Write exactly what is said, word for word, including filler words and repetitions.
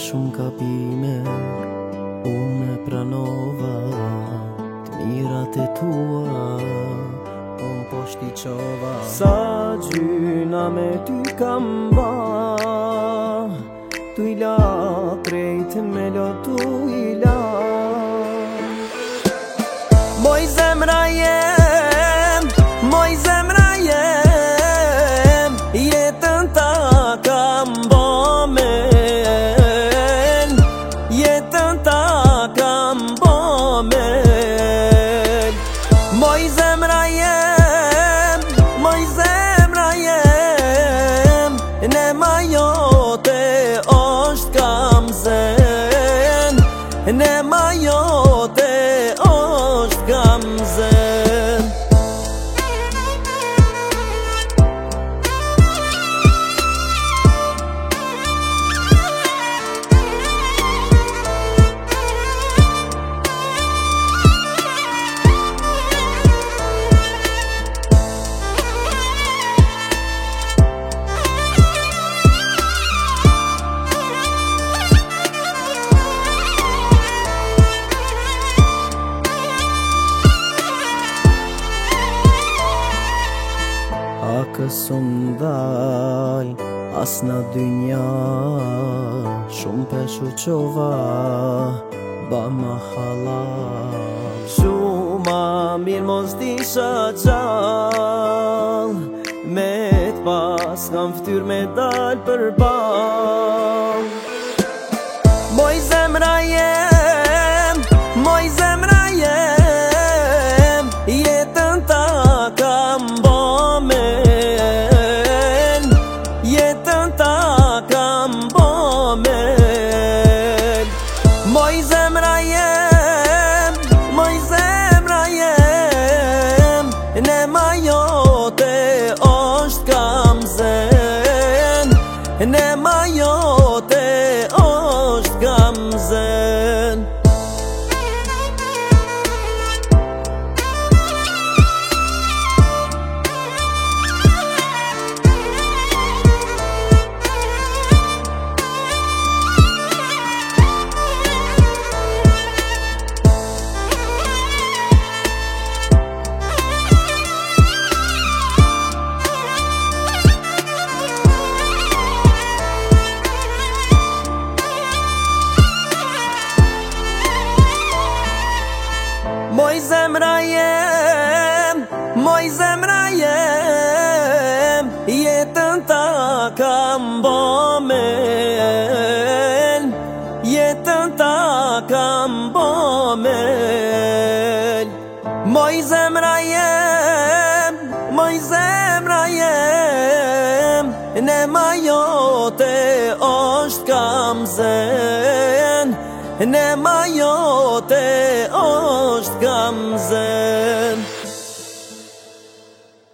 shumë gabime unë e pranova, të mirat e tua unë po shtiqova. Sa gjyna me ty kam ba, tu i la krejt me lo tu i la. Moj zemra jem, moj zemra jem, jetën ta kam bo men, jetën ta kam bo men. Moj zemra jem, moj zemra jem, nema jote osht kam zen, nema jote osht kam zen. Kësum dal, as në dynja shumë peshu qova, ba ma halal. Shuma mirë mos disha gjall, me t'pas kam ftyr me dal për bal. Moj zemra jem, moj zemra jem, jetën ta kam bo men, jetën ta kam bo men. Moj zemra jem, moj zemra jem, nema jote osht kam zen, nema jote osht kam zen. Moj zemra jem, moj zemra jem, jetën ta kam bo men, jetën ta kam bo men. Moj zemra jem, moj zemra jem, nema jote osht kam zen, nema jote osht kam zen.